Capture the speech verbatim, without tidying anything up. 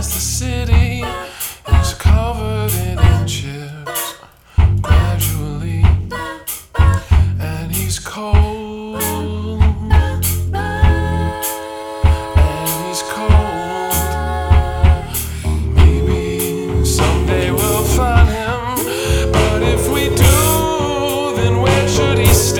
past the city. He's covered in inches gradually, and he's cold.